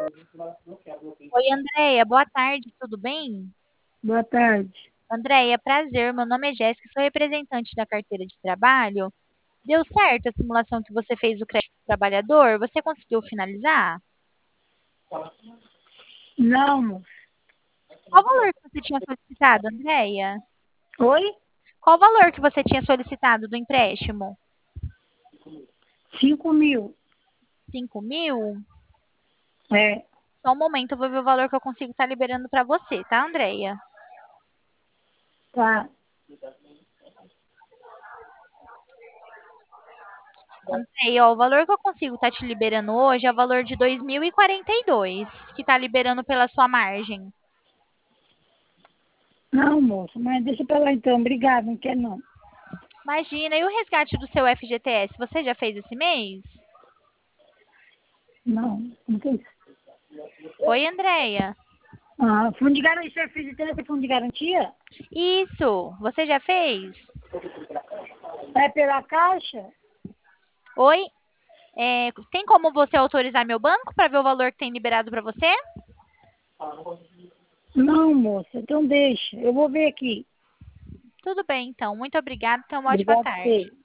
Oi, Andréia, boa tarde, tudo bem? Boa tarde. Andréia, prazer, meu nome é Jéssica, sou representante da carteira de trabalho. Deu certo a simulação que você fez do crédito do trabalhador? Você conseguiu finalizar? Não, moço. Qual o valor que você tinha solicitado, Andréia? Oi? Qual o valor que você tinha solicitado do empréstimo? 5.000. 5.000? É, Só um momento, eu vou ver o valor que eu consigo estar liberando para você, tá, Andréia? tá. Andréia, ó, o valor que eu consigo estar te liberando hoje é o valor de 2.042, que está liberando pela sua margem. Não, moço, mas deixa pra lá então. Obrigado, não quer não. Imagina, e o resgate do seu FGTS, você já fez esse mês? Não, não tem. Oi, Andréia. Ah, fundo de garantia, você fez esse fundo de garantia? Isso, você já fez? É pela caixa? Oi, tem como você autorizar meu banco para ver o valor que tem liberado para você? Não, moça, então deixa. Eu vou ver aqui. Tudo bem, então. Muito obrigada. Tenha uma ótima Obrigado a tarde. você.